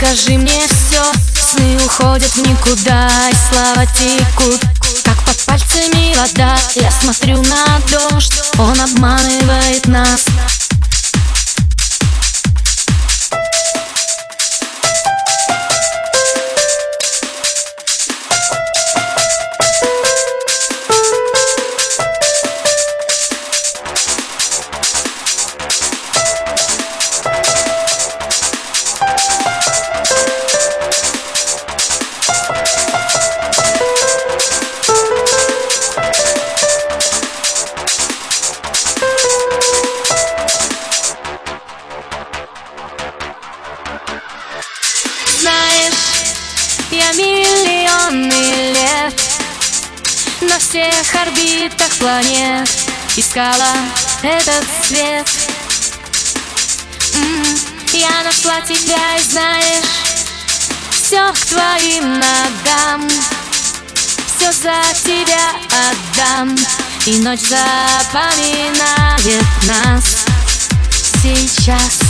расскажи мне все. Сны уходят в никуда, и слова текут, как под пальцами вода. Я смотрю на дождь, он обманывает нас. Знаешь, я миллионы лет на всех орбитах планет искала этот свет. Я нашла тебя, и знаешь, все к твоим ногам, все за тебя отдам. И ночь запоминает нас сейчас.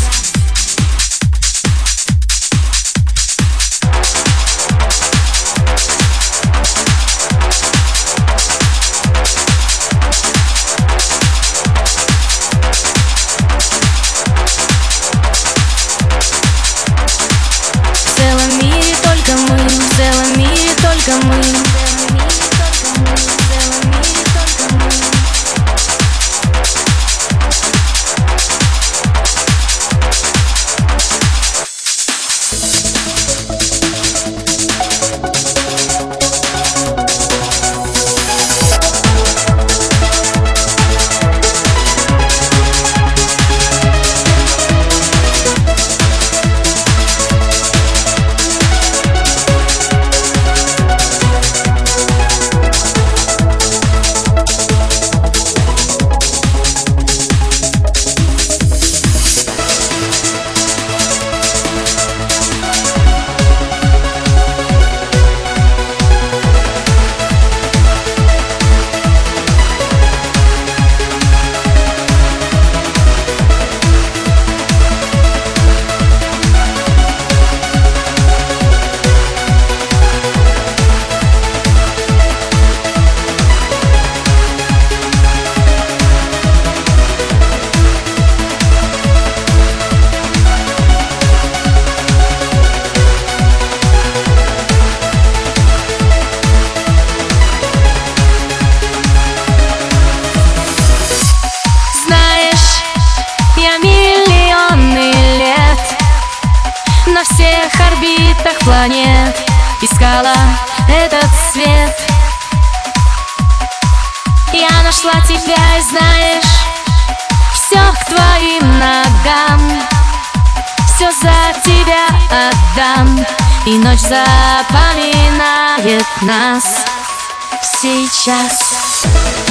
На всех орбитах планет искала этот свет. Я нашла тебя, и знаешь, все к твоим ногам, все за тебя отдам. И ночь запоминает нас сейчас.